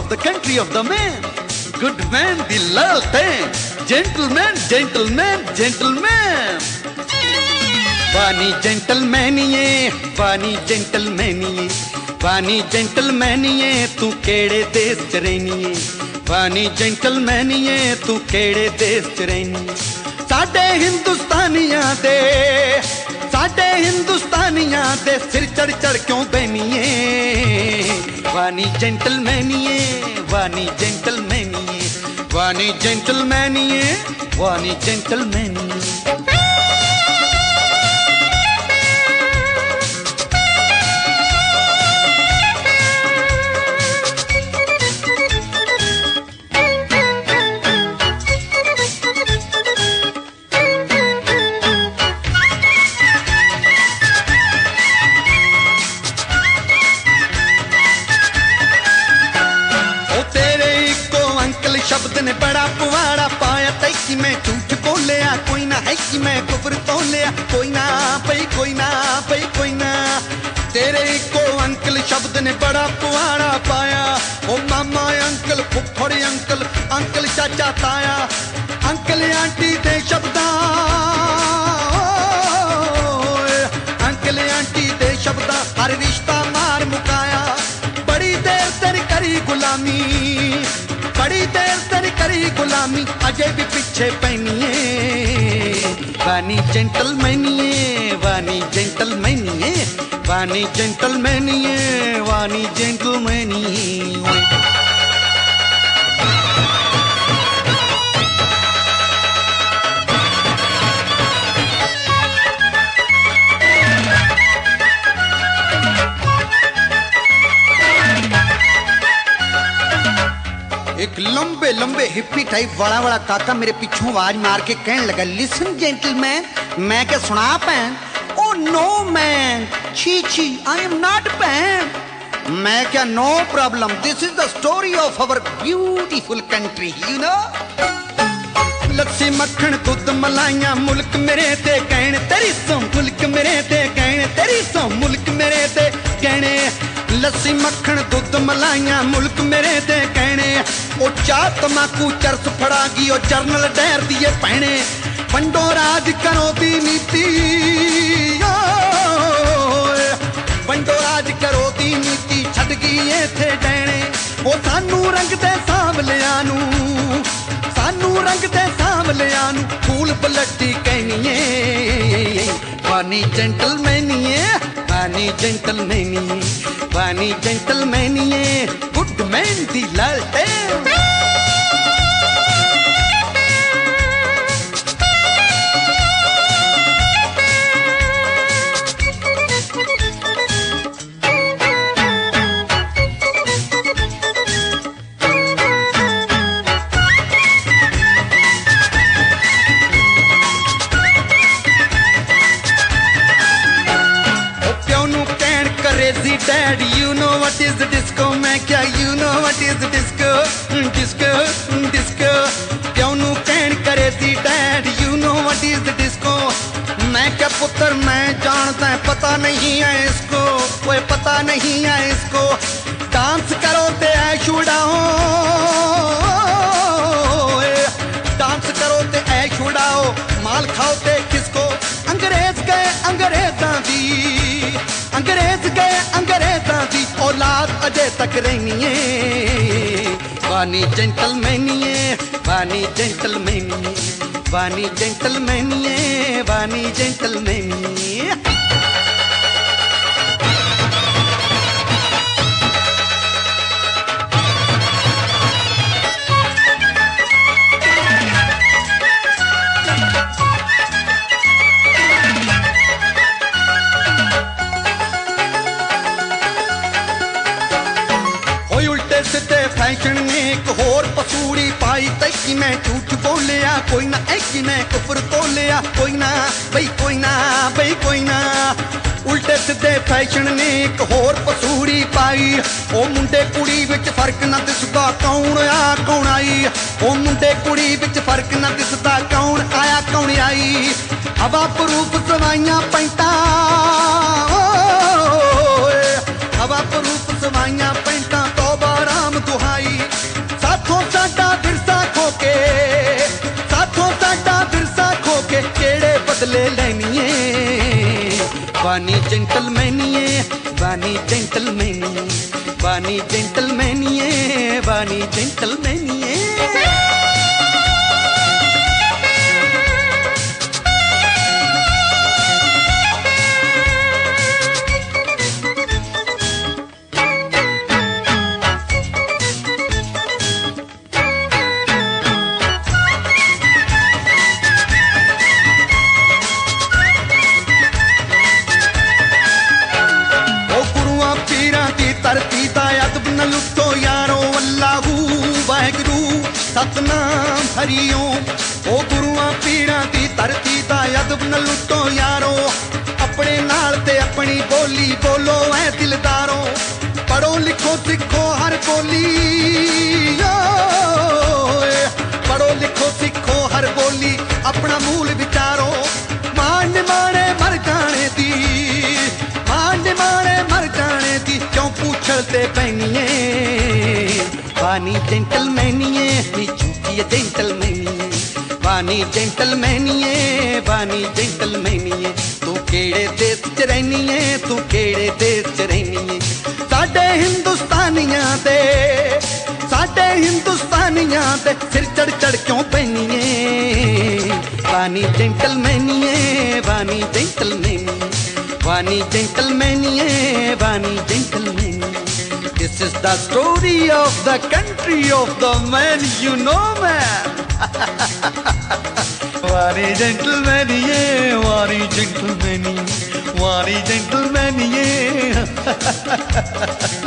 of the country of the man. Good man, the Laltan. Gentleman, gentleman, gentleman. वानी जेंटलमैनिए, वानी जेंटलमैनिए, वानी जेंटलमैनिए, तू केड़े देश च रैनिए, वानी जेंटलमैनिए, तू केड़े देश च रैनिए। साडे हिंदुस्तानियां दे सिर चढ़ चढ़ क्यों बहनिए, वानी जेंटलमैनिए, वानी जेंटलमैनिए, वानी जेंटलमैनिए, वानी जेंटलमैनिए। शब्द ने बड़ा पुआड़ा पाया तई कि मैं झूठ बोलिया, कोई ना है कि मैं कुफर तोलिया, कोई ना पई कोई ना पई कोई ना। तेरे को अंकल शब्द ने बड़ा पुआड़ा पाया, ओ मामा अंकल फुफड़ अंकल अंकल चाचा ताया, अंकल आंटी दे शब्दा, अंकल आंटी दे शब्दा हर रिश्ता मार मुकाया। बड़ी देर तेरी करी गुलामी, बड़ी देर तेरी करी गुलामी, अजय भी पीछे पहनिए, वानी जेंटलमैनिए, वानी जेंटलमैनिए, वानी जेंटलमैनिए, वानी जेंटलमैनिए। एक लंबे लंबे हिप्पी टाइप बड़ा बड़ा काका मेरे पीछों आवाज मार के कहने लगा, लिसन जेंटलमैन। मैं क्या सुना पैन? ओ नो मैन, छी छी, आई एम नॉट पैन। मैं क्या no problem, this is the story of our beautiful country, you know. Lassi मक्खन दूध मलाइयां मुल्क मेरे ते कहने तेरी सो, मुल्क मेरे ते कहने तेरी सो, मुल्क मेरे ते कहने। लस्सी मक्खन दूध मलाइयां मुल्क मेरे ते कहने, ओ चाह तमाकू चरस फड़ागी ओ जरनल डैर दिए पहने। वंडो राज करो दी नीति, वंडो राज करो दी नीति छड़ गई इथे डैने। ओ सानू रंग दे सांवलियां नू, सानू रंग दे सांवलियां नू फूल पलटी कहनिए, वानी जेंटलमैनिए, वानी जेंटलमैनिए, वानी जेंटलमैनिए, गुड मैन दी लालटेन। Dad, you know what is the disco? मैं क्या you know what is the disco? Disco, disco. क्यों नू कहन करे सी Dad, you know what is the disco? मैं क्या पुत्र मैं जानता है, पता नहीं है इसको, कोई पता नहीं है इसको। डांस करो ते ऐश उड़ाओ, डांस करो ते ऐश उड़ाओ, माल खाओ ते किसको। अंग्रेज गए अंग्रेजां दी, अंग्रेज गए अंग्रेजां दी औलाद अजय तक रहनिए, वानी जेंटलमैनिए, वानी जेंटलमैनिए, वानी जेंटलमैनिए, वानी जेंटलमैनिए। फैशन ने एक होर पसूड़ी पाई तई कि मैं झूठ बोलिया, कोई ना ऐ कि मैं कुफर तोलिया, कोई ना बई कोई ना बई कोई ना। उल्टे सीधे फैशन ने एक होर पसूड़ी पाई, ओ मुंडे कुड़ी विच फर्क ना दिसदा कौन आ कौन आई, ओ मुंडे कुड़ी विच फर्क ना दिसदा कौन आया कौन आई। हवा प्रूफ सवाइयां पैंटा, हवा प्रूफ सवाइयां पैंटा, तौबा राम दुहाई। बानी जेंटलमैनिए, बानी जेंटलमैनिए, बानी जेंटलमैनिए, बानी जेंटलमैनिए। धरती दा अदब न लुटो यारो, अल्लाहू वाहिगुरू सतनाम हरिओम। ओ गुरुआं पीरां दी धरती दा अदब न लुटो यारो, अपने नाल ते अपनी बोली बोलो ऐ दिलदारो। पढ़ो लिखो सिखो हर बोली, पढ़ो लिखो सिखो हर बोली, अपना मूल विचारो। मान माने मर जाने दी, मान माने मर जाने दी, क्यों पूछते पैनिए। बानी जेंटलमैनिए, नी झूठी जेंटलमैनिए, बानी जेंटलमैनिए, बानी जेंटलमैनिए। तू केड़े देश च रहनीए, तू केड़े देश च रहनीए। साडे हिंदुस्तानियां दे, साडे हिंदुस्तानियां दे सिर चढ़ चढ़ क्यों पैनिए। बानी जेंटलमैनिए, बानी जेंटलमैनिए, बानी जेंटलमैनिए, बानी जेंटलमैनिए। This is the story of the country of the man, you know man. Wari gentlemanie, wari gentlemanie, wari gentlemanie.